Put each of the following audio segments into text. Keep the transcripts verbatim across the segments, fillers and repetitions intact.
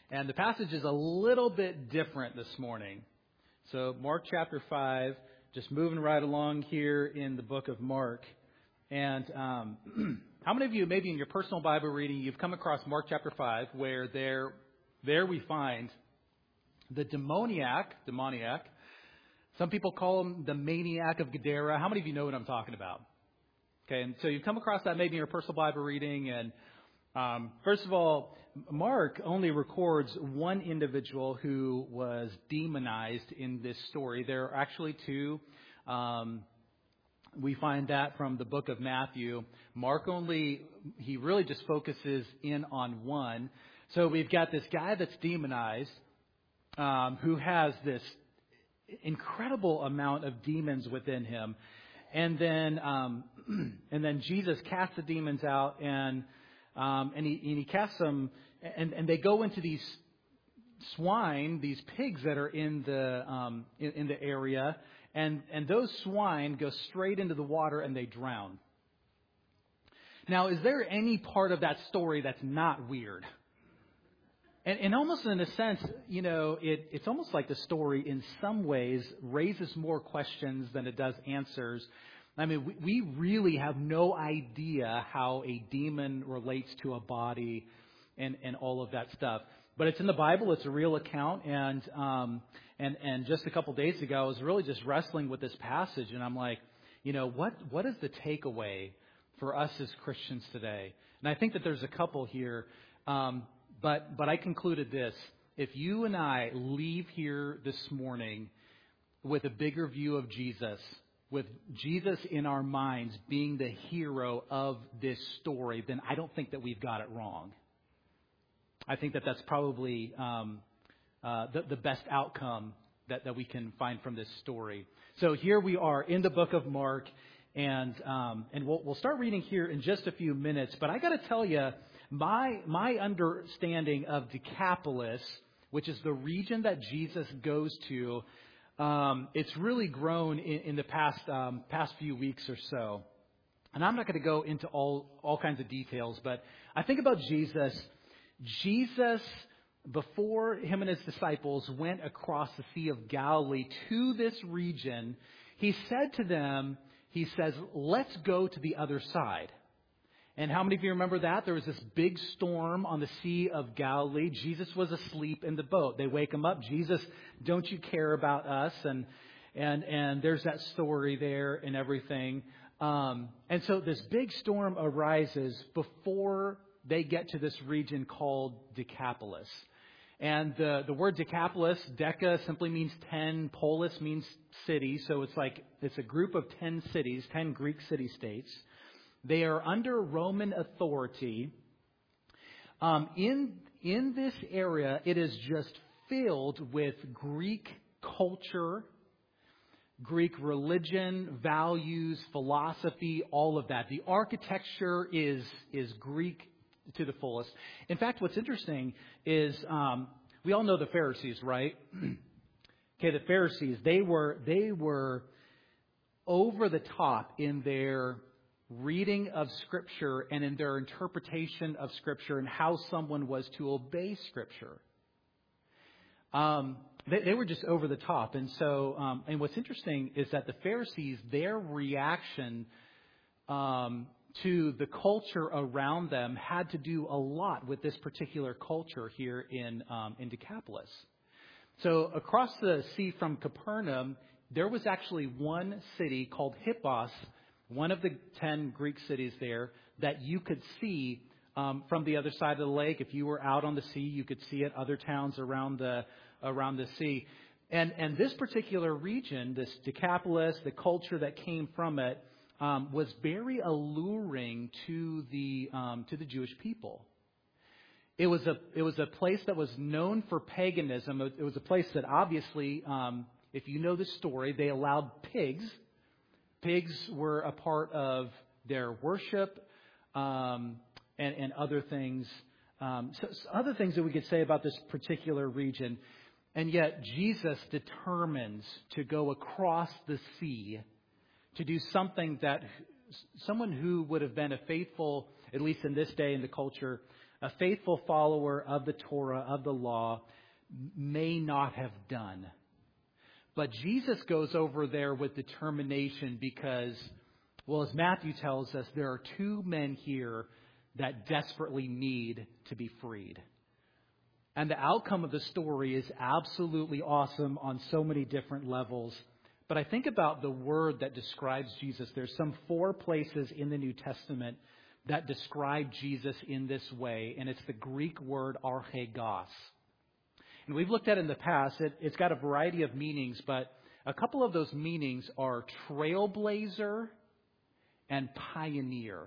And the passage is a little bit different this morning. So Mark chapter five, just moving right along here in the book of Mark. And um, how many of you, maybe in your personal Bible reading, you've come across Mark chapter five, where there, there we find the demoniac, demoniac. Some people call him the maniac of Gadara. How many of you know what I'm talking about? Okay, and so you've come across that maybe in your personal Bible reading. And um, first of all, Mark only records one individual who was demonized in this story. There are actually two. Um, we find that from the book of Matthew. Mark only, he really just focuses in on one. So we've got this guy that's demonized, um, who has this incredible amount of demons within him. And then, um, and then Jesus casts the demons out, and um, and he and he casts them, and, and they go into these swine, these pigs that are in the um, in, in the area, and and those swine go straight into the water and they drown. Now, is there any part of that story that's not weird? And, and almost in a sense, you know, it, it's almost like the story in some ways raises more questions than it does answers. I mean, we, we really have no idea how a demon relates to a body and, and all of that stuff. But it's in the Bible. It's a real account. And, um, and, and just a couple days ago, I was really just wrestling with this passage. And I'm like, you know, what, what is the takeaway for us as Christians today? And I think that there's a couple here. Um, But but I concluded this. If you and I leave here this morning with a bigger view of Jesus, with Jesus in our minds being the hero of this story, then I don't think that we've got it wrong. I think that that's probably um, uh, the, the best outcome that, that we can find from this story. So here we are in the book of Mark, and um, and we'll, we'll start reading here in just a few minutes. But I got to tell you, My my understanding of Decapolis, which is the region that Jesus goes to, um, it's really grown in, in the past um, past few weeks or so. And I'm not going to go into all all kinds of details, but I think about Jesus. Jesus, before him and his disciples went across the Sea of Galilee to this region, he said to them, he says, "Let's go to the other side." And how many of you remember that? There was this big storm on the Sea of Galilee. Jesus was asleep in the boat. They wake him up. Jesus, don't you care about us? And and and there's that story there and everything. Um, and so this big storm arises before they get to this region called Decapolis. And the, the word Decapolis, Deca, simply means ten. Polis means city. So it's like it's a group of ten cities, ten Greek city-states. They are under Roman authority. Um, in in this area, it is just filled with Greek culture, Greek religion, values, philosophy, all of that. The architecture is is Greek to the fullest. In fact, what's interesting is um, we all know the Pharisees, right? Okay, the Pharisees, they were they were over the top in their reading of Scripture and in their interpretation of Scripture and how someone was to obey Scripture. Um, they, they were just over the top. And so, um, and what's interesting is that the Pharisees, their reaction um, to the culture around them had to do a lot with this particular culture here in, um, in Decapolis. So across the sea from Capernaum, there was actually one city called Hippos, one of the ten Greek cities there, that you could see um, from the other side of the lake. If you were out on the sea, you could see it. Other towns around the around the sea, and and this particular region, this Decapolis, the culture that came from it, um, was very alluring to the um, to the Jewish people. It was a it was a place that was known for paganism. It was a place that obviously, um, if you know the story, they allowed pigs. Pigs were a part of their worship um, and, and other things. Um, so, so other things that we could say about this particular region. And yet Jesus determines to go across the sea to do something that someone who would have been a faithful, at least in this day in the culture, a faithful follower of the Torah, of the law, may not have done. But Jesus goes over there with determination because, well, as Matthew tells us, there are two men here that desperately need to be freed. And the outcome of the story is absolutely awesome on so many different levels. But I think about the word that describes Jesus. There's some four places in the New Testament that describe Jesus in this way. And it's the Greek word archegos. And we've looked at it in the past. It, it's got a variety of meanings, but a couple of those meanings are trailblazer and pioneer.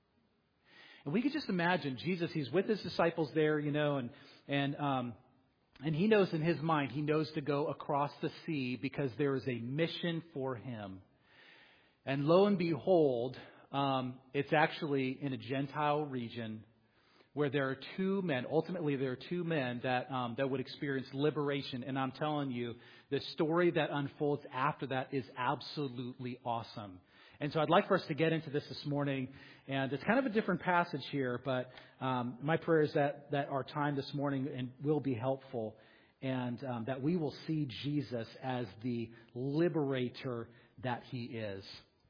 And we could just imagine Jesus, he's with his disciples there, you know, and and um, and he knows in his mind, he knows to go across the sea because there is a mission for him. And lo and behold, um, it's actually in a Gentile region where there are two men, ultimately there are two men that um, that would experience liberation. And I'm telling you, the story that unfolds after that is absolutely awesome. And so I'd like for us to get into this this morning. And it's kind of a different passage here, but um, my prayer is that, that our time this morning and will be helpful and um, that we will see Jesus as the liberator that he is.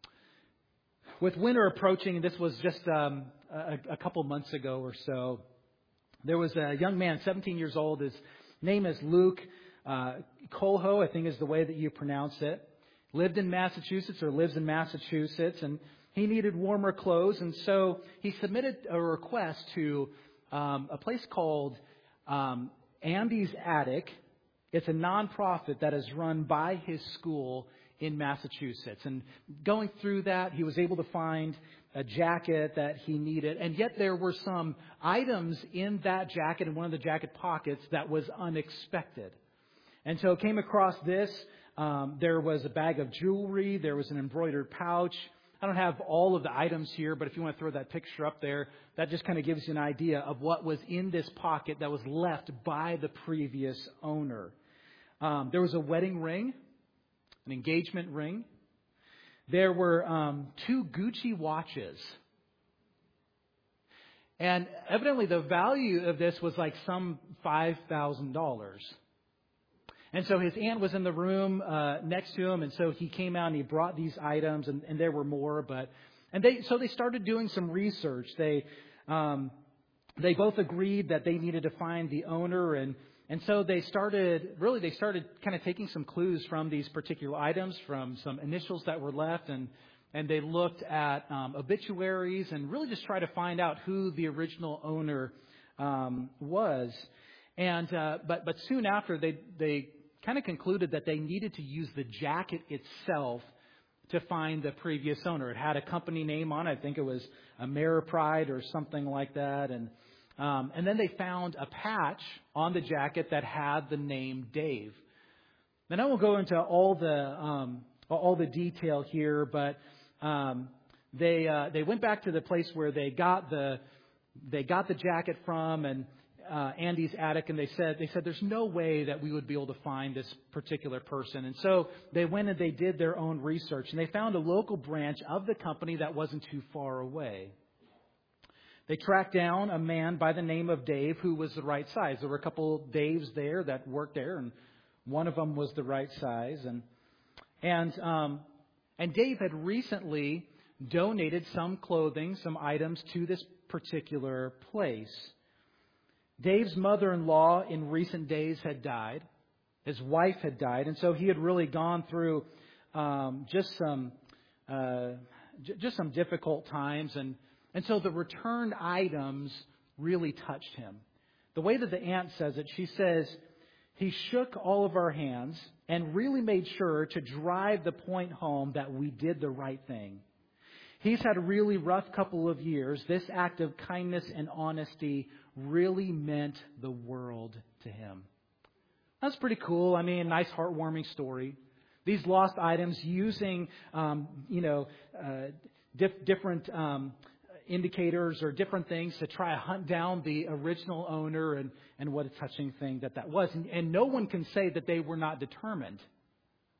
With winter approaching, and this was just um, a, a couple months ago or so, there was a young man, seventeen years old. His name is Luke uh, Colho, I think is the way that you pronounce it. Lived in Massachusetts or lives in Massachusetts, and he needed warmer clothes. And so he submitted a request to um, a place called um, Andy's Attic. It's a nonprofit that is run by his school in Massachusetts. And going through that, he was able to find a jacket that he needed. And yet there were some items in that jacket, in one of the jacket pockets, that was unexpected. And so came across this. Um, there was a bag of jewelry. There was an embroidered pouch. I don't have all of the items here, but if you want to throw that picture up there, that just kind of gives you an idea of what was in this pocket that was left by the previous owner. Um, there was a wedding ring, an engagement ring. There were um, two Gucci watches. And evidently the value of this was like some five thousand dollars. And so his aunt was in the room uh, next to him, and so he came out and he brought these items, and, and there were more. But and they so they started doing some research. They um, they both agreed that they needed to find the owner, and and so they started really they started kind of taking some clues from these particular items, from some initials that were left, and and they looked at um, obituaries and really just try to find out who the original owner um, was. And uh, but but soon after they they kind of concluded that they needed to use the jacket itself to find the previous owner. It had a company name on it. I think it was Ameripride or something like that. And um, and then they found a patch on the jacket that had the name Dave. And I won't go into all the um, all the detail here, but um, they uh, they went back to the place where they got the they got the jacket from, and Uh, Andy's Attic, and they said, they said, there's no way that we would be able to find this particular person. And so they went and they did their own research, and they found a local branch of the company that wasn't too far away. They tracked down a man by the name of Dave who was the right size. There were a couple Daves there that worked there, and one of them was the right size. And and um, and Dave had recently donated some clothing, some items to this particular place. Dave's mother-in-law in recent days had died. His wife had died. And so he had really gone through um, just some uh, j- just some difficult times. And, and so the returned items really touched him. The way that the aunt says it, she says, he shook all of our hands and really made sure to drive the point home that we did the right thing. He's had a really rough couple of years. This act of kindness and honesty really meant the world to him. That's pretty cool. I mean, nice, heartwarming story. These lost items using, um, you know, uh, diff- different um, indicators or different things to try to hunt down the original owner, and, and what a touching thing that that was. And, and no one can say that they were not determined.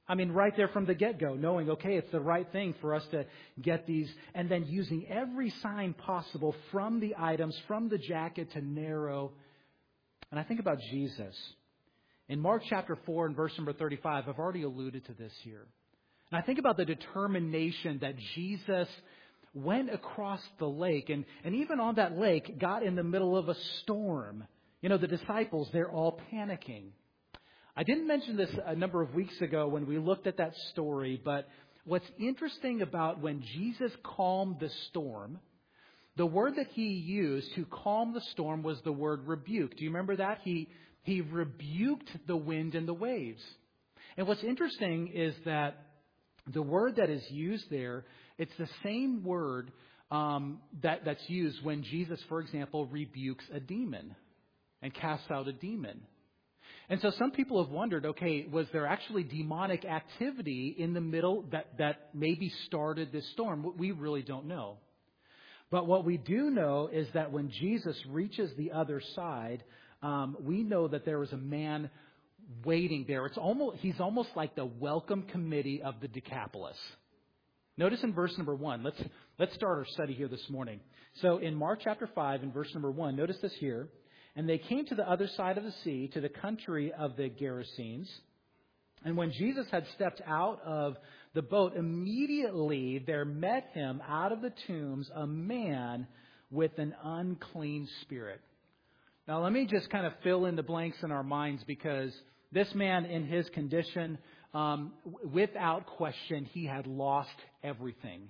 I mean, right there from the get-go, knowing, okay, it's the right thing for us to get these, and then using every sign possible from the items, from the jacket to narrow. And I think about Jesus. In Mark chapter four and verse number thirty-five, I've already alluded to this here. And I think about the determination that Jesus went across the lake, and, and even on that lake, got in the middle of a storm. You know, the disciples, they're all panicking. I didn't mention this a number of weeks ago when we looked at that story, but what's interesting about when Jesus calmed the storm, the word that he used to calm the storm was the word rebuke. Do you remember that? He, he rebuked the wind and the waves. And what's interesting is that the word that is used there, it's the same word um, that, that's used when Jesus, for example, rebukes a demon and casts out a demon. And so some people have wondered, okay, was there actually demonic activity in the middle that, that maybe started this storm? We really don't know. But what we do know is that when Jesus reaches the other side, um, we know that there was a man waiting there. It's almost he's almost like the welcome committee of the Decapolis. Notice in verse number one. Let's let's start our study here this morning. So in Mark chapter five and verse number one, notice this here. And they came to the other side of the sea, to the country of the Gerasenes. And when Jesus had stepped out of the boat, immediately there met him out of the tombs a man with an unclean spirit. Now, let me just kind of fill in the blanks in our minds, because this man in his condition, um, without question, he had lost everything.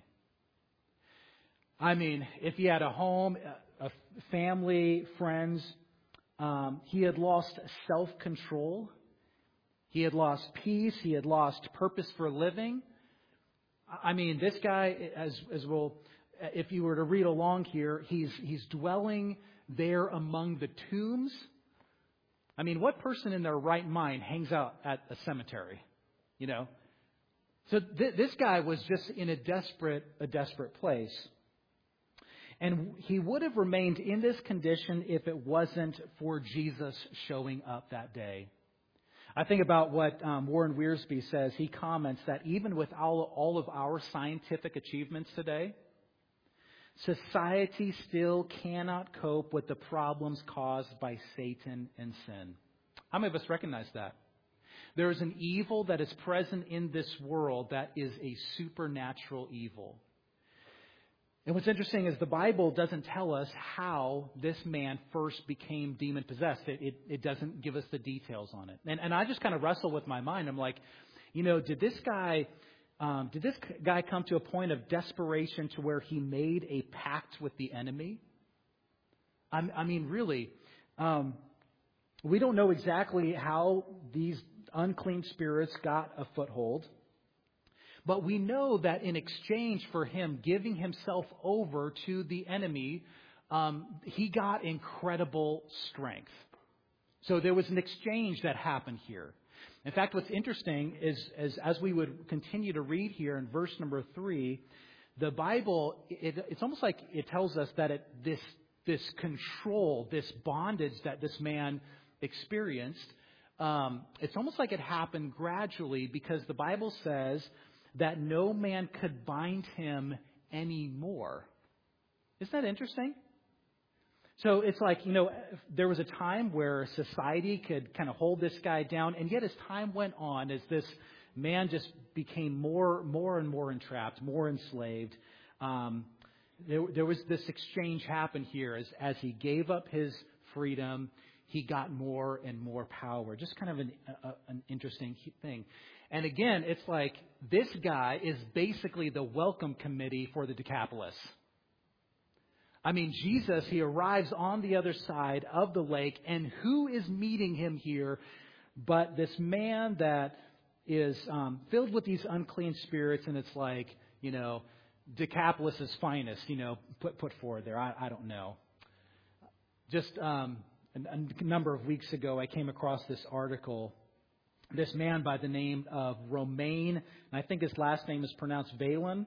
I mean, if he had a home, a family, friends, Um, he had lost self-control. He had lost peace. He had lost purpose for living. I mean, this guy, as as we'll, if you were to read along here, he's he's dwelling there among the tombs. I mean, what person in their right mind hangs out at a cemetery? You know, so th- this guy was just in a desperate a desperate place. And he would have remained in this condition if it wasn't for Jesus showing up that day. I think about what um, Warren Wiersbe says. He comments that even with all, all of our scientific achievements today, society still cannot cope with the problems caused by Satan and sin. How many of us recognize that? There is an evil that is present in this world that is a supernatural evil. And what's interesting is the Bible doesn't tell us how this man first became demon-possessed. It, it, it doesn't give us the details on it. And, and I just kind of wrestle with my mind. I'm like, you know, did this guy, um, did this guy come to a point of desperation to where he made a pact with the enemy? I, I mean, really, um, we don't know exactly how these unclean spirits got a foothold. But we know that in exchange for him giving himself over to the enemy, um, he got incredible strength. So there was an exchange that happened here. In fact, what's interesting is, is as we would continue to read here in verse number three, the Bible, it, it's almost like it tells us that it, this, this control, this bondage that this man experienced, um, it's almost like it happened gradually, because the Bible says that no man could bind him anymore. Isn't that interesting? So it's like, you know, there was a time where society could kind of hold this guy down, and yet as time went on, as this man just became more, more and more entrapped, more enslaved, um, there, there was this exchange happen here. As, as he gave up his freedom, he got more and more power. Just kind of an, a, an interesting thing. And again, it's like this guy is basically the welcome committee for the Decapolis. I mean, Jesus, he arrives on the other side of the lake, and who is meeting him here but this man that is um, filled with these unclean spirits, and it's like, you know, Decapolis' finest, you know, put put forward there. I, I don't know. Just um, a, a number of weeks ago, I came across this article. This man by the name of Romain, and I think his last name is pronounced Valen.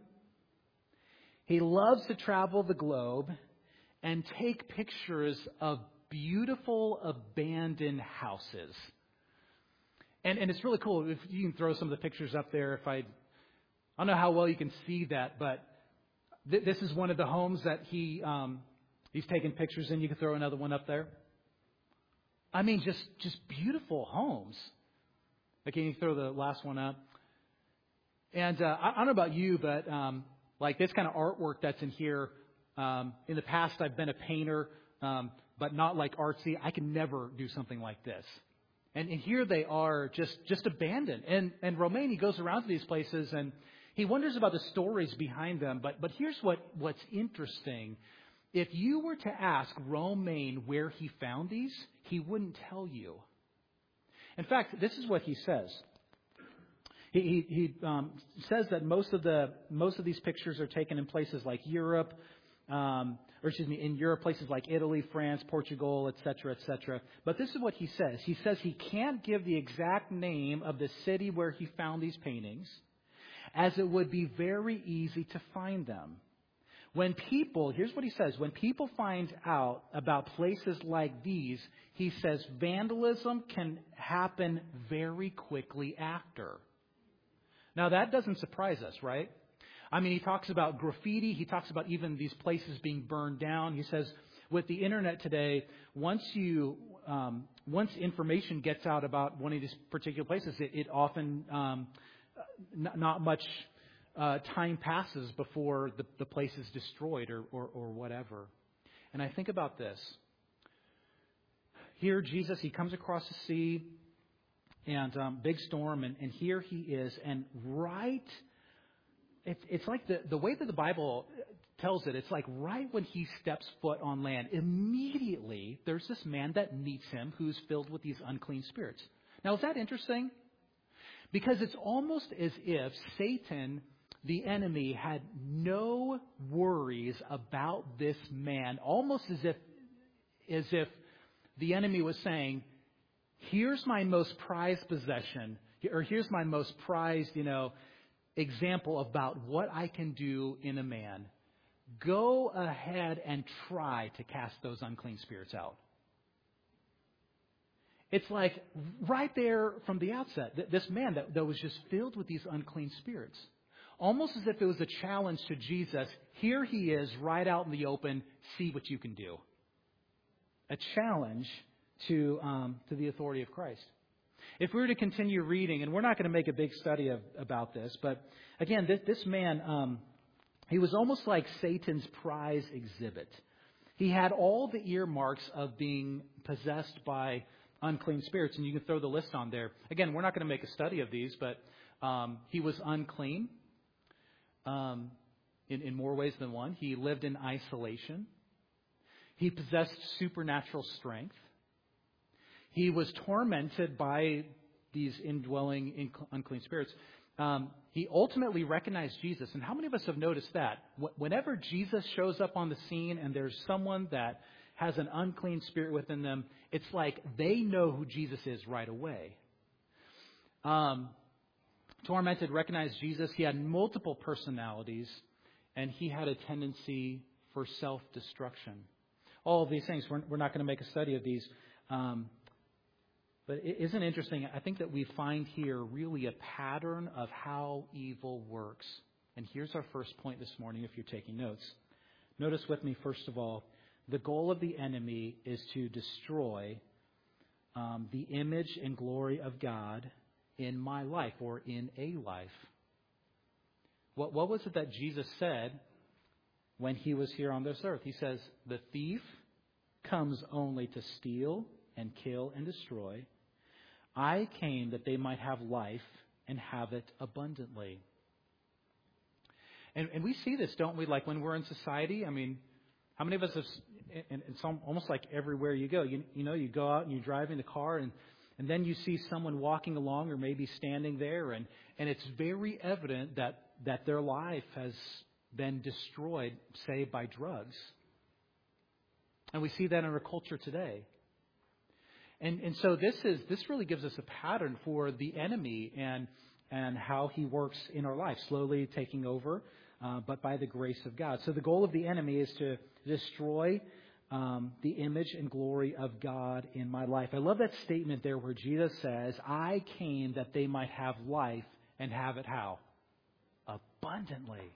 He loves to travel the globe and take pictures of beautiful abandoned houses. And and it's really cool. If you can throw some of the pictures up there. If I, I don't know how well you can see that, but th- this is one of the homes that he um, he's taken pictures in. You can throw another one up there. I mean, just just beautiful homes. Okay, you throw the last one up. And uh, I, I don't know about you, but um, like this kind of artwork that's in here. Um, in the past, I've been a painter, um, but not like artsy. I can never do something like this. And, and here they are, just just abandoned. And and Romain, he goes around to these places and he wonders about the stories behind them. But but here's what, what's interesting. If you were to ask Romain where he found these, he wouldn't tell you. In fact, this is what he says. He he, he um, says that most of the most of these pictures are taken in places like Europe, um, or excuse me, in Europe, places like Italy, France, Portugal, et cetera, et cetera. But this is what he says. He says he can't give the exact name of the city where he found these paintings, as it would be very easy to find them. When people, here's what he says, when people find out about places like these, he says vandalism can happen very quickly after. Now that doesn't surprise us, right? I mean, he talks about graffiti. He talks about even these places being burned down. He says with the internet today, once you, um, once information gets out about one of these particular places, it, it often, um, n- not much Uh, time passes before the, the place is destroyed or, or, or whatever. And I think about this. Here, Jesus, he comes across the sea and um, big storm, and, and here he is. And right, it's, it's like the, the way that the Bible tells it, it's like right when he steps foot on land, immediately there's this man that meets him who's filled with these unclean spirits. Now, is that interesting? Because it's almost as if Satan, the enemy, had no worries about this man, almost as if as if the enemy was saying, here's my most prized possession, or here's my most prized, you know, example about what I can do in a man. Go ahead and try to cast those unclean spirits out. It's like right there from the outset, this man that, that was just filled with these unclean spirits. Almost as if it was a challenge to Jesus. Here he is right out in the open. See what you can do. A challenge to um, to the authority of Christ. If we were to continue reading, and we're not going to make a big study of, about this, but again, this, this man, um, he was almost like Satan's prize exhibit. He had all the earmarks of being possessed by unclean spirits, and you can throw the list on there. Again, we're not going to make a study of these, but um, he was unclean um, in, in more ways than one. He lived in isolation. He possessed supernatural strength. He was tormented by these indwelling inc- unclean spirits. Um, he ultimately recognized Jesus. And how many of us have noticed that? Wh- whenever Jesus shows up on the scene and there's someone that has an unclean spirit within them, it's like they know who Jesus is right away. Um, tormented, recognized Jesus. He had multiple personalities, and he had a tendency for self-destruction. All of these things, we're, we're not going to make a study of these. Um, but it isn't interesting. I think that we find here really a pattern of how evil works. And here's our first point this morning if you're taking notes. Notice with me, first of all, the goal of the enemy is to destroy um, the image and glory of God in my life or in a life. What, what was it that Jesus said when he was here on this earth? He says, the thief comes only to steal and kill and destroy. I came that they might have life and have it abundantly. And, and we see this, don't we? Like when we're in society, I mean, how many of us have, and it's almost like everywhere you go, you, you know, you go out and you drive in the car and, and then you see someone walking along or maybe standing there and, and it's very evident that, that their life has been destroyed, say, by drugs. And we see that in our culture today. And and so this is this really gives us a pattern for the enemy and and how he works in our life, slowly taking over, uh, but by the grace of God. So the goal of the enemy is to destroy um, the image and glory of God in my life. I love that statement there where Jesus says, I came that they might have life and have it how? Abundantly.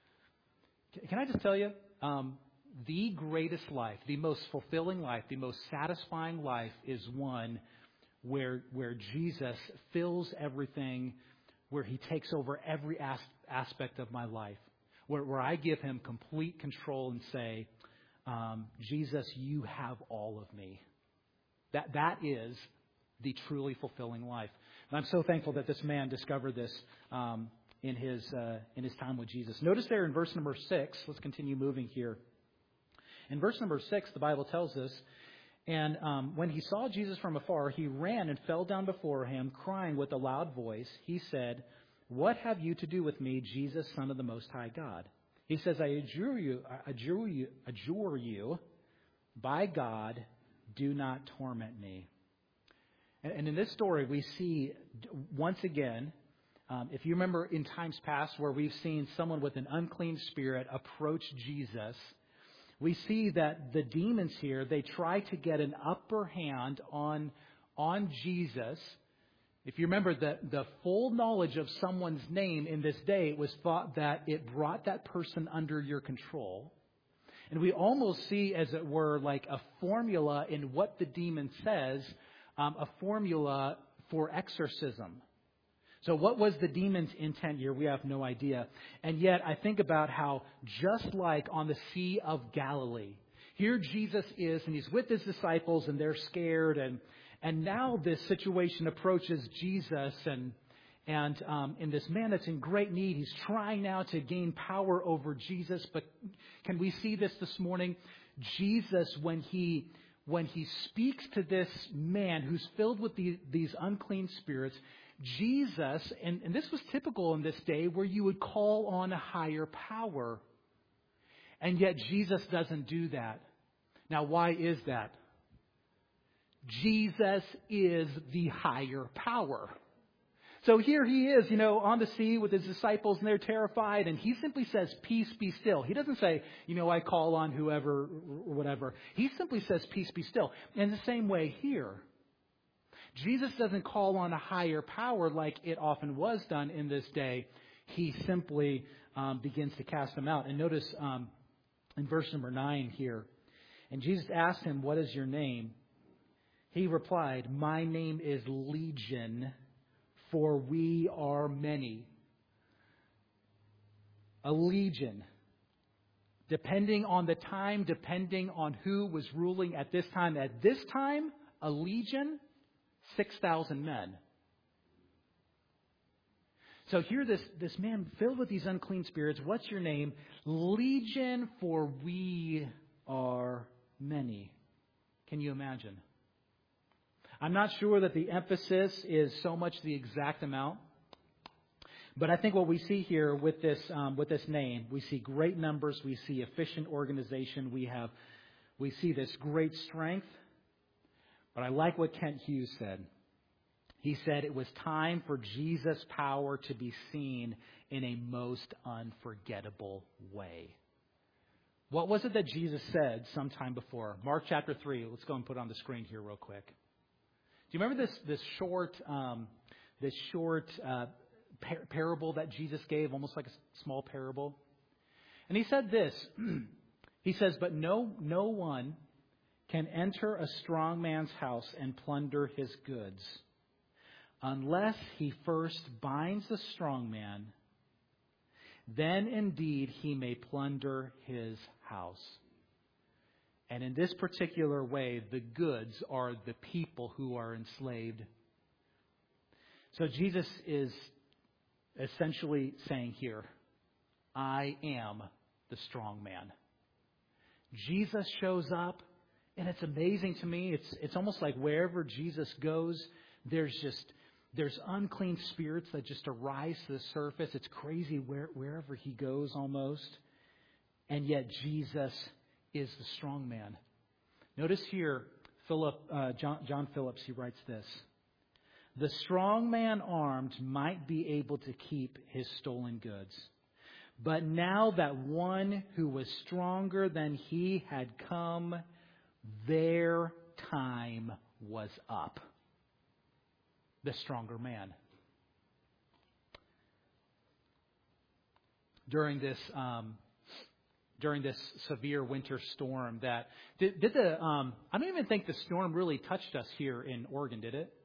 Can I just tell you, um, the greatest life, the most fulfilling life, the most satisfying life is one where where Jesus fills everything, where he takes over every as- aspect of my life, where, where I give him complete control and say, um, Jesus, you have all of me. That That is the truly fulfilling life. And I'm so thankful that this man discovered this um, in his uh, in his time with Jesus. Notice there in verse number six, let's continue moving here. In verse number six, the Bible tells us, and um, when he saw Jesus from afar, he ran and fell down before him, crying with a loud voice. He said, what have you to do with me, Jesus, Son of the Most High God? He says, I adjure you, I adjure you, adjure you, by God, do not torment me. And, and in this story, we see once again, um, if you remember in times past where we've seen someone with an unclean spirit approach Jesus, we see that the demons here, they try to get an upper hand on, on Jesus. If you remember the, the full knowledge of someone's name in this day, it was thought that it brought that person under your control. And we almost see, as it were, like a formula in what the demon says, um, a formula for exorcism. So what was the demon's intent here? We have no idea. And yet I think about how just like on the Sea of Galilee, here Jesus is and he's with his disciples and they're scared. And and now this situation approaches Jesus and and um, and this man that's in great need, he's trying now to gain power over Jesus. But can we see this this morning? Jesus, when he when he speaks to this man who's filled with the, these unclean spirits, Jesus, and, and this was typical in this day, where you would call on a higher power. And yet Jesus doesn't do that. Now, why is that? Jesus is the higher power. So here he is, you know, on the sea with his disciples, and they're terrified, and he simply says, peace be still. He doesn't say, you know, I call on whoever or whatever. He simply says, peace be still. In the same way here, Jesus doesn't call on a higher power like it often was done in this day. He simply um, begins to cast them out. And notice um, in verse number nine here, and Jesus asked him, what is your name? He replied, my name is Legion, for we are many. A legion. Depending on the time, depending on who was ruling at this time. At this time, a legion, six thousand men. So here this, this man filled with these unclean spirits. What's your name? Legion, for we are many. Can you imagine? I'm not sure that the emphasis is so much the exact amount. But I think what we see here with this um, with this name, we see great numbers, we see efficient organization, we have we see this great strength. But I like what Kent Hughes said. He said it was time for Jesus' power to be seen in a most unforgettable way. What was it that Jesus said sometime before? Mark chapter three. Let's go and put it on the screen here real quick. Do you remember this this short um, this short uh, par- parable that Jesus gave, almost like a small parable? And he said this. He says, "But no no one can enter a strong man's house and plunder his goods unless he first binds the strong man. Then indeed he may plunder his house." And in this particular way, the goods are the people who are enslaved. So Jesus is essentially saying here, I am the strong man. Jesus shows up, and it's amazing to me. It's it's almost like wherever Jesus goes, there's just there's unclean spirits that just arise to the surface. It's crazy where, wherever he goes almost. And yet Jesus is the strong man. Notice here, Philip, uh, John, John Phillips, he writes this. The strong man armed might be able to keep his stolen goods. But now that one who was stronger than he had come, their time was up. The stronger man. During this um, during this severe winter storm, that did, did the um, I don't even think the storm really touched us here in Oregon, did it?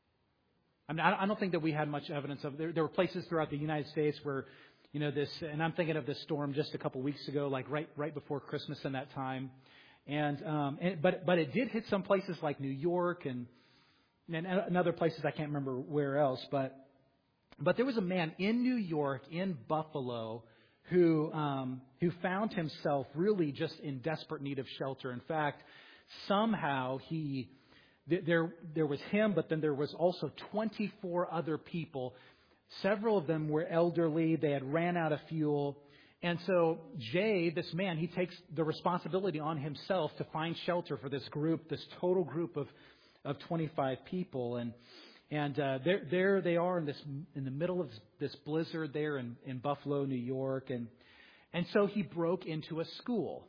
I mean, I don't think that we had much evidence of. There, there were places throughout the United States where, you know, this, and I'm thinking of this storm just a couple weeks ago, like right right before Christmas in that time, and um, and but but it did hit some places like New York and and, and other places I can't remember where else, but but there was a man in New York, in Buffalo, who um, who found himself really just in desperate need of shelter. In fact, somehow he. There, there was him, but then there was also twenty-four other people. Several of them were elderly. They had ran out of fuel. And so Jay, this man, he takes the responsibility on himself to find shelter for this group, this total group of, of twenty-five people. And and uh, there, there they are in this in the middle of this blizzard there in, in Buffalo, New York. And and so he broke into a school.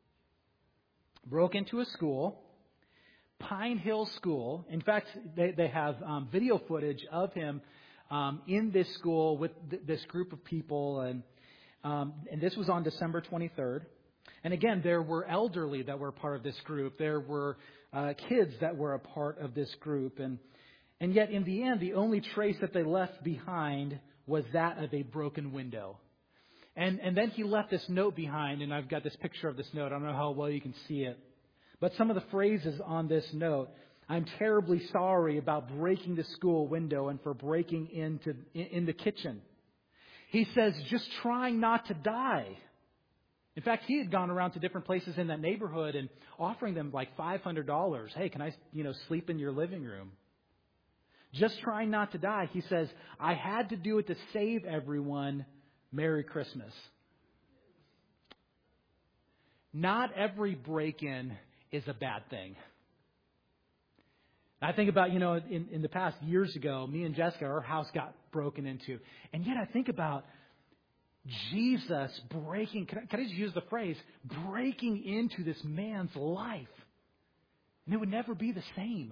Broke into a school. Pine Hill School. In fact, they, they have um, video footage of him um, in this school with th- this group of people. And um, and this was on December twenty-third. And again, there were elderly that were a part of this group. There were uh, kids that were a part of this group. And, and yet, in the end, the only trace that they left behind was that of a broken window. And, and then he left this note behind, and I've got this picture of this note. I don't know how well you can see it. But some of the phrases on this note: I'm terribly sorry about breaking the school window and for breaking into in the kitchen. He says, just trying not to die. In fact, he had gone around to different places in that neighborhood and offering them like five hundred dollars. Hey, can I, you know, sleep in your living room? Just trying not to die. He says, I had to do it to save everyone. Merry Christmas. Not every break-in is a bad thing. I think about, you know, in, in the past years ago, me and Jessica, our house got broken into. And yet I think about Jesus breaking, can I, can I just use the phrase, breaking into this man's life. And it would never be the same.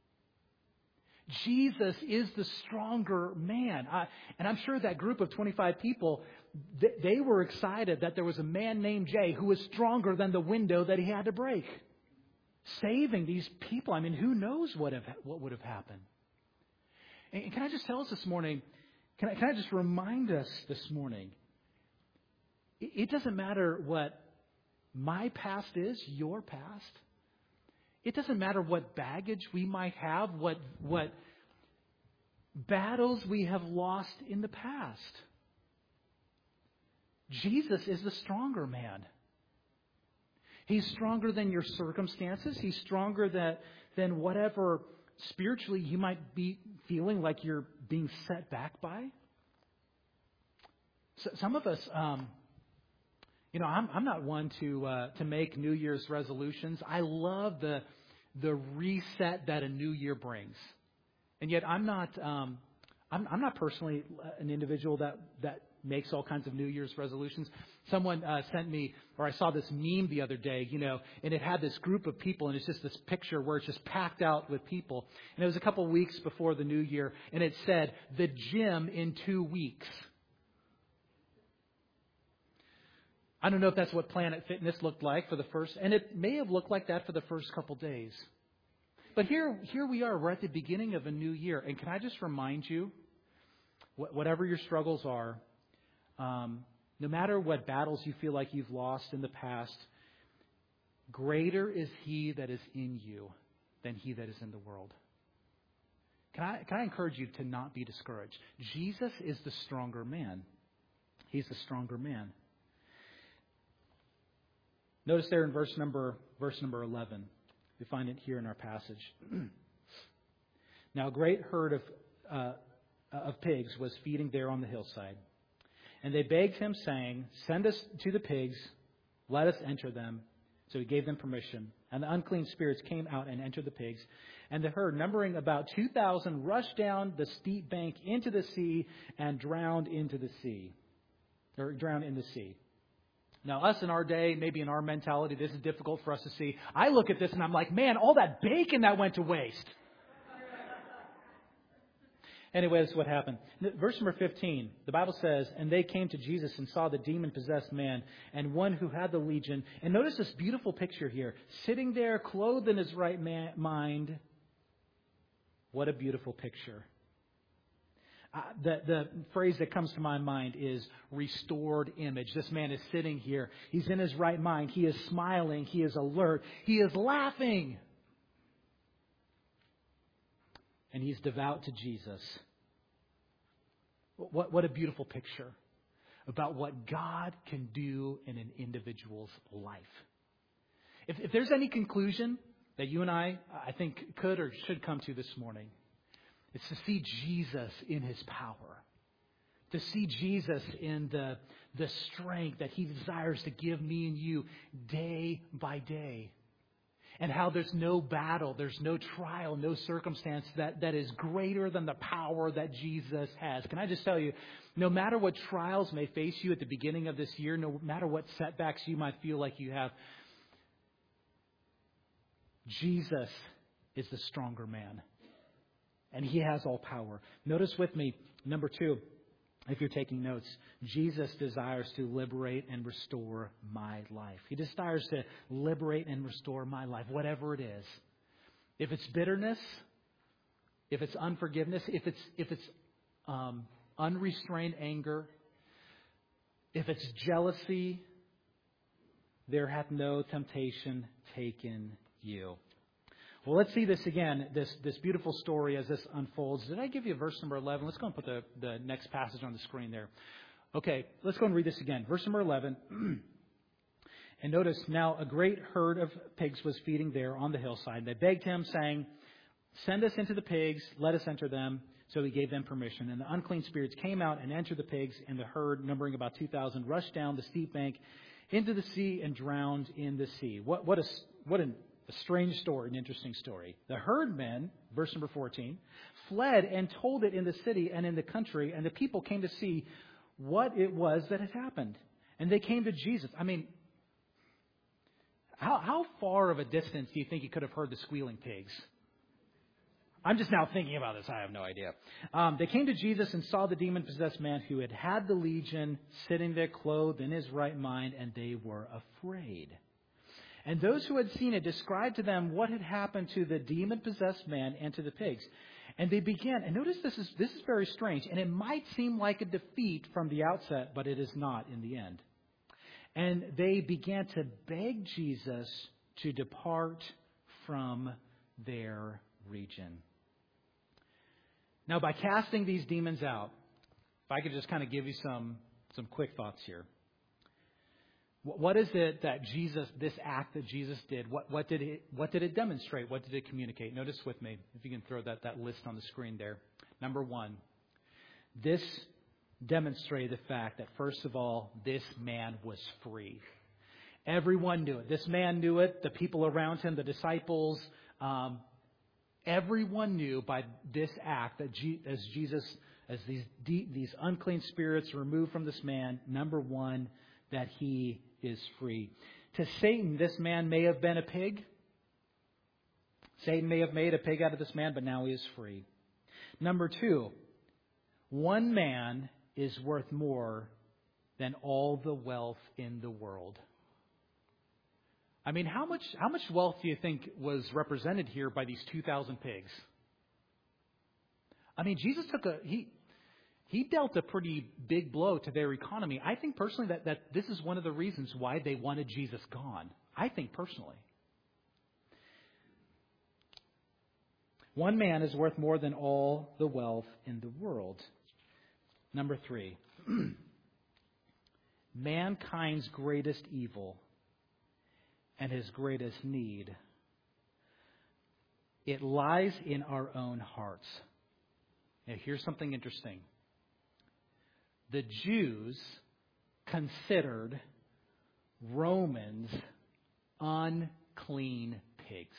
Jesus is the stronger man. I, and I'm sure that group of twenty-five people, they, they were excited that there was a man named Jay who was stronger than the window that he had to break. Saving these people. I mean, who knows what have, what would have happened? And can I just tell us this morning, can I, can I just remind us this morning, it, it doesn't matter what my past is, your past. It doesn't matter what baggage we might have, what, what battles we have lost in the past. Jesus is the stronger man. He's stronger than your circumstances. He's stronger that, than whatever spiritually you might be feeling like you're being set back by. So, some of us, um, you know, I'm, I'm not one to uh, to make New Year's resolutions. I love the the reset that a new year brings, and yet I'm not um, I'm, I'm not personally an individual that that makes all kinds of New Year's resolutions. Someone uh, sent me, or I saw this meme the other day, you know, and it had this group of people, and it's just this picture where it's just packed out with people. And it was a couple weeks before the new year, and it said, the gym in two weeks. I don't know if that's what Planet Fitness looked like for the first, and it may have looked like that for the first couple days. But here, here we are, we're at the beginning of a new year. And can I just remind you, whatever your struggles are, um, no matter what battles you feel like you've lost in the past, greater is He that is in you than he that is in the world. Can I, can I encourage you to not be discouraged? Jesus is the stronger man. He's the stronger man. Notice there in verse number verse number eleven. We find it here in our passage. Now a great herd of uh, of pigs was feeding there on the hillside. And they begged him, saying, send us to the pigs, let us enter them. So he gave them permission. And the unclean spirits came out and entered the pigs. And the herd, numbering about two thousand, rushed down the steep bank into the sea and drowned into the sea. Or drowned in the sea. Now, us in our day, maybe in our mentality, this is difficult for us to see. I look at this and I'm like, man, all that bacon that went to waste. Anyway, this is what happened. Verse number fifteen, the Bible says, and they came to Jesus and saw the demon-possessed man and one who had the legion. And notice this beautiful picture here. Sitting there, clothed in his right man- mind. What a beautiful picture. Uh, the, the phrase that comes to my mind is restored image. This man is sitting here. He's in his right mind. He is smiling. He is alert. He is laughing. And he's devout to Jesus. What, what a beautiful picture about what God can do in an individual's life. If, if there's any conclusion that you and I, I think, could or should come to this morning, it's to see Jesus in his power. To see Jesus in the, the strength that he desires to give me and you day by day. And how there's no battle, there's no trial, no circumstance that, that is greater than the power that Jesus has. Can I just tell you, no matter what trials may face you at the beginning of this year, no matter what setbacks you might feel like you have, Jesus is the stronger man. And he has all power. Notice with me, number two, if you're taking notes, Jesus desires to liberate and restore my life. He desires to liberate and restore my life, whatever it is. If it's bitterness, if it's unforgiveness, if it's if it's um, unrestrained anger, if it's jealousy, there hath no temptation taken you. Well, let's see this again, this this beautiful story as this unfolds. Did I give you verse number eleven? Let's go and put the, the next passage on the screen there. Okay, let's go and read this again. Verse number eleven. And notice, now a great herd of pigs was feeding there on the hillside. They begged him, saying, send us into the pigs, let us enter them. So he gave them permission. And the unclean spirits came out and entered the pigs, and the herd, numbering about two thousand, rushed down the steep bank into the sea and drowned in the sea. What, what, a, what an A strange story, an interesting story. The herdmen, verse number fourteen, fled and told it in the city and in the country, and the people came to see what it was that had happened. And they came to Jesus. I mean, how, how far of a distance do you think you could have heard the squealing pigs? I'm just now thinking about this. I have no idea. Um, they came to Jesus and saw the demon-possessed man who had had the legion sitting there clothed in his right mind, and they were afraid. And those who had seen it described to them what had happened to the demon-possessed man and to the pigs. And they began, and notice this is this is very strange, and it might seem like a defeat from the outset, but it is not in the end. And they began to beg Jesus to depart from their region. Now, by casting these demons out, if I could just kind of give you some, some quick thoughts here. What is it that Jesus, this act that Jesus did, what, what did it what did it demonstrate? What did it communicate? Notice with me, if you can throw that, that list on the screen there. Number one, this demonstrated the fact that, first of all, this man was free. Everyone knew it. This man knew it. The people around him, the disciples, um, everyone knew by this act that G, as Jesus, as these de, these unclean spirits were removed from this man, number one, that he is free. To Satan, this man may have been a pig. Satan may have made a pig out of this man, but now he is free. Number two, one man is worth more than all the wealth in the world. I mean, how much how much wealth do you think was represented here by these two thousand pigs? I mean, Jesus took a he he dealt a pretty big blow to their economy. I think personally that, that this is one of the reasons why they wanted Jesus gone. I think personally. One man is worth more than all the wealth in the world. Number three, mankind's greatest evil and his greatest need, it lies in our own hearts. Now, here's something interesting. The Jews considered Romans unclean pigs.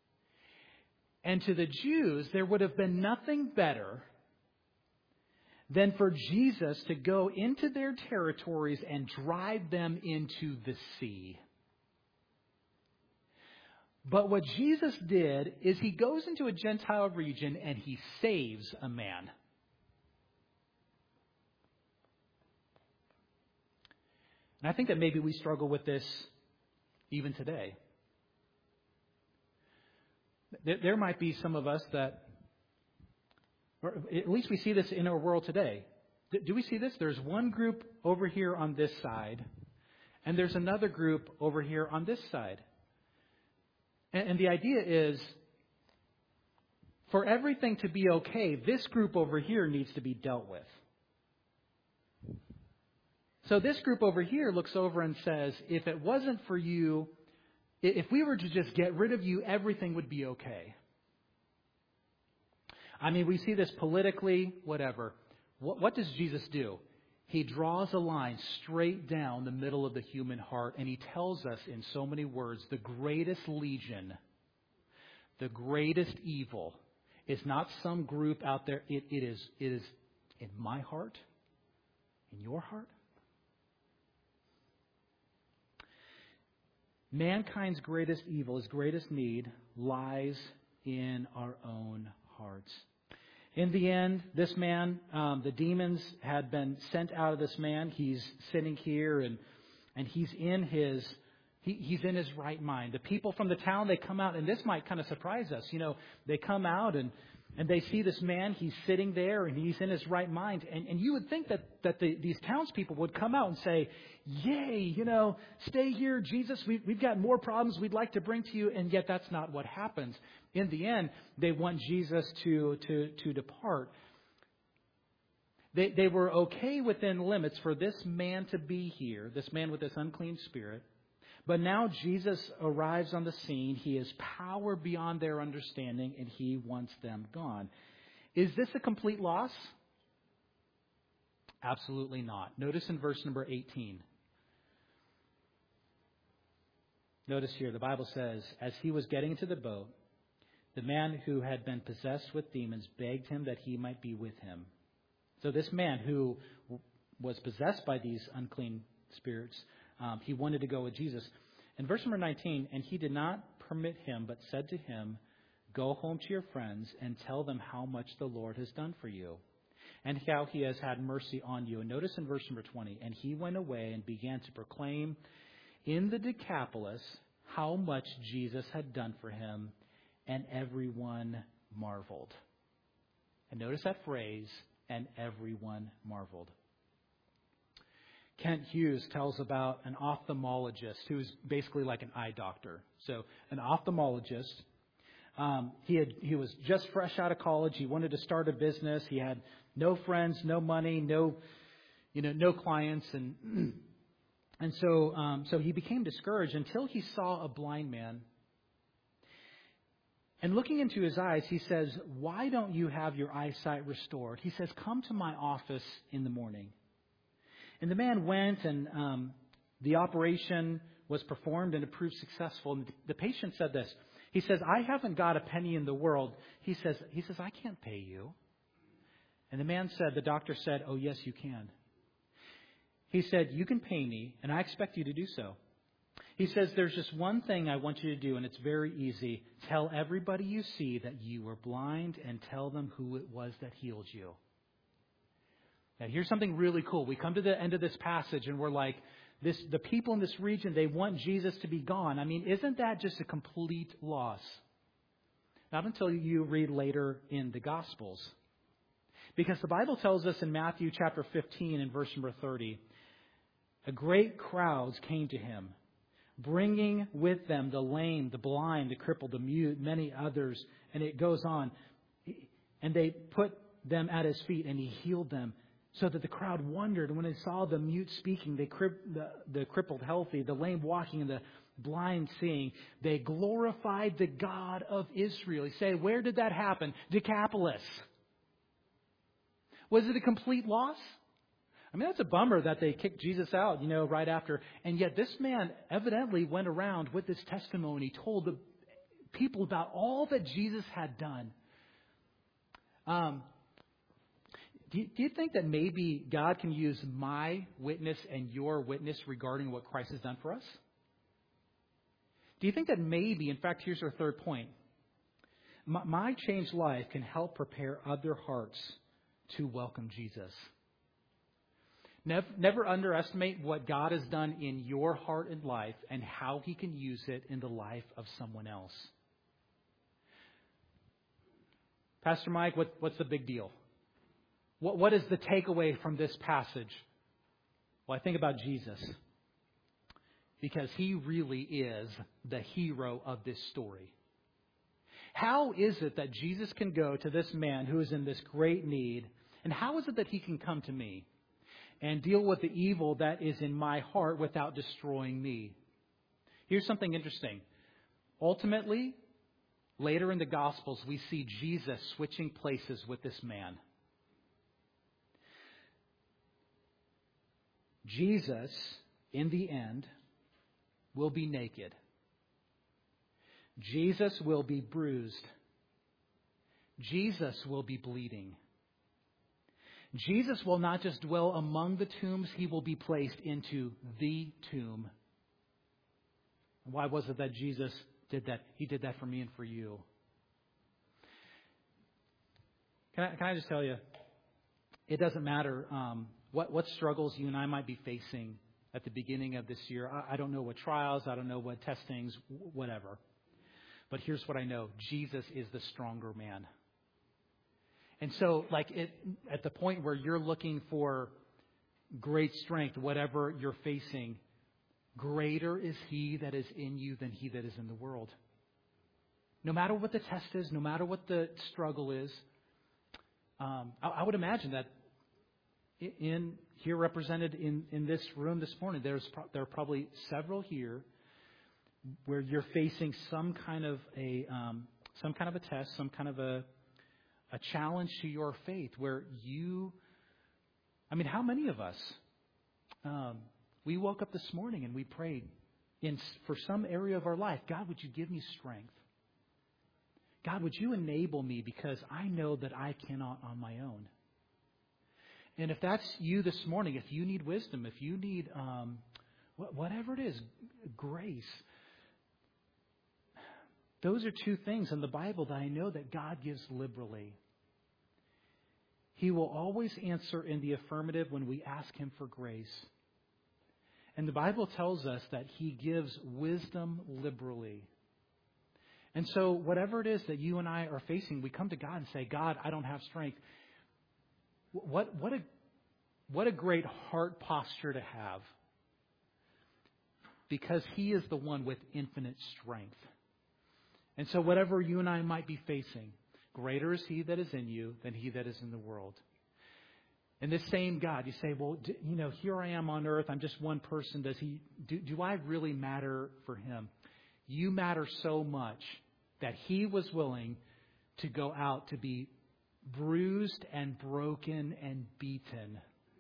And to the Jews, there would have been nothing better than for Jesus to go into their territories and drive them into the sea. But what Jesus did is he goes into a Gentile region and he saves a man. And I think that maybe we struggle with this even today. There might be some of us that, or at least we see this in our world today. Do we see this? There's one group over here on this side, and there's another group over here on this side. And the idea is, for everything to be okay, this group over here needs to be dealt with. So this group over here looks over and says, if it wasn't for you, if we were to just get rid of you, everything would be okay. I mean, we see this politically, whatever. What, what does Jesus do? He draws a line straight down the middle of the human heart, and he tells us in so many words, the greatest legion, the greatest evil is not some group out there. It, it is, it is in my heart, in your heart. Mankind's greatest evil, his greatest need, lies in our own hearts. In the end, this man, um, the demons had been sent out of this man. He's sitting here and and he's in his he, he's in his right mind. The people from the town, they come out, and this might kind of surprise us. You know, they come out and and they see this man. He's sitting there and he's in his right mind. And and you would think that that the, these townspeople would come out and say, "Yay, you know, stay here, Jesus. We, we've got more problems we'd like to bring to you." And yet that's not what happens. In the end, they want Jesus to, to, to depart. They, they were okay within limits for this man to be here, this man with this unclean spirit. But now Jesus arrives on the scene. He is power beyond their understanding, and he wants them gone. Is this a complete loss? Absolutely not. Notice in verse number eighteen. Notice here, the Bible says, as he was getting into the boat, the man who had been possessed with demons begged him that he might be with him. So this man who was possessed by these unclean spirits, um, he wanted to go with Jesus. In verse number nineteen, and he did not permit him, but said to him, "Go home to your friends and tell them how much the Lord has done for you, and how he has had mercy on you." And notice in verse number twenty, and he went away and began to proclaim in the Decapolis how much Jesus had done for him. And everyone marveled. And notice that phrase, and everyone marveled. Kent Hughes tells about an ophthalmologist who's basically like an eye doctor. So an ophthalmologist, um, he had he was just fresh out of college. He wanted to start a business. He had no friends, no money, no you know no clients, and and so um, so he became discouraged until he saw a blind man. And looking into his eyes, he says, "Why don't you have your eyesight restored?" He says, "Come to my office in the morning." And the man went, and um, the operation was performed, and it proved successful. And the patient said this. He says, "I haven't got a penny in the world." He says, he says, "I can't pay you." And the man said, the doctor said, "Oh, yes, you can." He said, "You can pay me, and I expect you to do so." He says, "There's just one thing I want you to do, and it's very easy. Tell everybody you see that you were blind, and tell them who it was that healed you." Now, here's something really cool. We come to the end of this passage, and we're like, this, the people in this region, they want Jesus to be gone. I mean, isn't that just a complete loss? Not until you read later in the Gospels. Because the Bible tells us in Matthew chapter fifteen and verse number thirty, a great crowds came to him, bringing with them the lame, the blind, the crippled, the mute, many others. And it goes on. And they put them at his feet, and he healed them, so that the crowd wondered. And when they saw the mute speaking, the, the, the crippled healthy, the lame walking, and the blind seeing, they glorified the God of Israel. You say, where did that happen? Decapolis. Was it a complete loss? I mean, that's a bummer that they kicked Jesus out, you know, right after. And yet this man evidently went around with this testimony, told the people about all that Jesus had done. Um, Do you, do you think that maybe God can use my witness and your witness regarding what Christ has done for us? Do you think that maybe, in fact, here's our third point, my, my changed life can help prepare other hearts to welcome Jesus? Never, never underestimate what God has done in your heart and life and how He can use it in the life of someone else. Pastor Mike, what, what's the big deal? What, what is the takeaway from this passage? Well, I think about Jesus, because He really is the hero of this story. How is it that Jesus can go to this man who is in this great need, and how is it that He can come to me and deal with the evil that is in my heart without destroying me? Here's something interesting. Ultimately, later in the Gospels, we see Jesus switching places with this man. Jesus, in the end, will be naked. Jesus will be bruised. Jesus will be bleeding. Jesus will not just dwell among the tombs, He will be placed into the tomb. Why was it that Jesus did that? He did that for me and for you. Can I, can I just tell you, it doesn't matter um, what, what struggles you and I might be facing at the beginning of this year. I, I don't know what trials, I don't know what testings, whatever. But here's what I know. Jesus is the stronger man. And so, like, it, at the point where you're looking for great strength, whatever you're facing, greater is He that is in you than he that is in the world. No matter what the test is, no matter what the struggle is, um, I, I would imagine that in here represented in, in this room this morning, there's pro- there are probably several here where you're facing some kind of a um, some kind of a test, some kind of a a challenge to your faith, where you, I mean, how many of us, um, we woke up this morning and we prayed in for some area of our life, God, would you give me strength? God, would you enable me, because I know that I cannot on my own. And if that's you this morning, if you need wisdom, if you need um, whatever it is, grace, those are two things in the Bible that I know that God gives liberally. He will always answer in the affirmative when we ask Him for grace. And the Bible tells us that He gives wisdom liberally. And so whatever it is that you and I are facing, we come to God and say, God, I don't have strength. What, what, a, what a great heart posture to have. Because He is the one with infinite strength. And so whatever you and I might be facing, greater is He that is in you than he that is in the world. And this same God, you say, well, do, you know, here I am on earth. I'm just one person. Does he? Do, do I really matter for Him? You matter so much that He was willing to go out to be bruised and broken and beaten.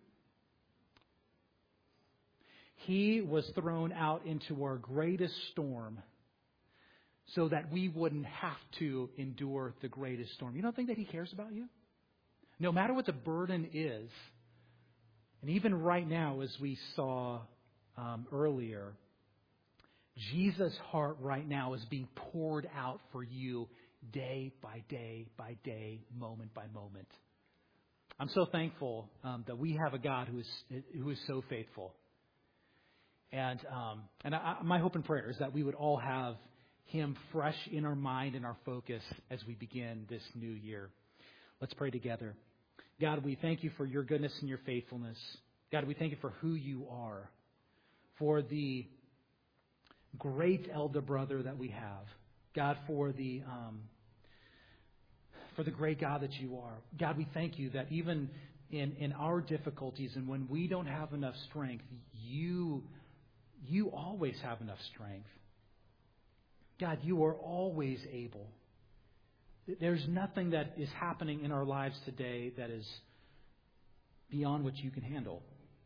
He was thrown out into our greatest storm, so that we wouldn't have to endure the greatest storm. You don't think that He cares about you? No matter what the burden is, and even right now, as we saw um, earlier, Jesus' heart right now is being poured out for you day by day by day, moment by moment. I'm so thankful um, that we have a God who is who is so faithful. And um, and I, my hope and prayer is that we would all have Him fresh in our mind and our focus as we begin this new year. Let's pray together. God, we thank You for Your goodness and Your faithfulness. God, we thank You for who You are, for the great elder brother that we have. God, for the um, for the great God that You are. God, we thank You that even in, in our difficulties and when we don't have enough strength, You You always have enough strength. God, You are always able. There's nothing that is happening in our lives today that is beyond what You can handle.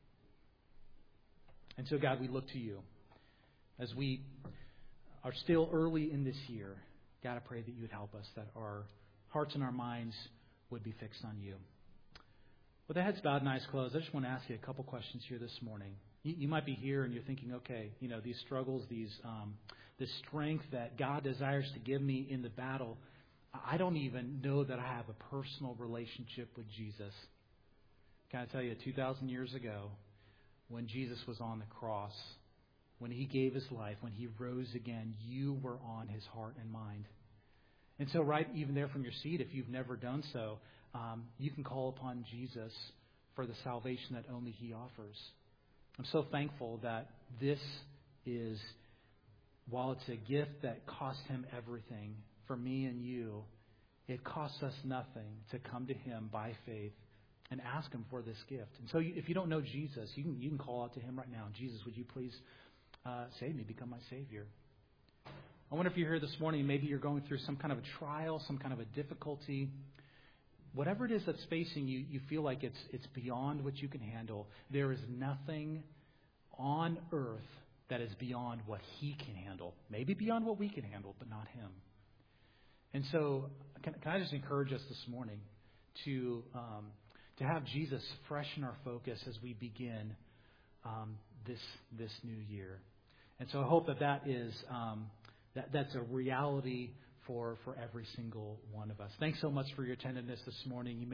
And so, God, we look to You. As we are still early in this year, God, I pray that You would help us, that our hearts and our minds would be fixed on You. With the heads bowed and eyes closed, I just want to ask you a couple questions here this morning. You, you might be here and you're thinking, okay, you know, these struggles, these um, this strength that God desires to give me in the battle, I don't even know that I have a personal relationship with Jesus. Can I tell you, two thousand years ago, when Jesus was on the cross, when He gave His life, when He rose again, you were on His heart and mind. And so right even there from your seat, if you've never done so, um, you can call upon Jesus for the salvation that only He offers. I'm so thankful that this is, while it's a gift that cost Him everything, for me and you, it costs us nothing to come to Him by faith and ask Him for this gift. And so if you don't know Jesus, you can, you can call out to Him right now. Jesus, would you please uh, save me, become my Savior? I wonder if you're here this morning, maybe you're going through some kind of a trial, some kind of a difficulty. Whatever it is that's facing you, you feel like it's it's beyond what you can handle. There is nothing on earth that is beyond what He can handle. Maybe beyond what we can handle, but not Him. And so can, can I just encourage us this morning to um, to have Jesus fresh in our focus as we begin um, this this new year. And so I hope that that is um, that that's a reality for for every single one of us. Thanks so much for your attentiveness this morning. You may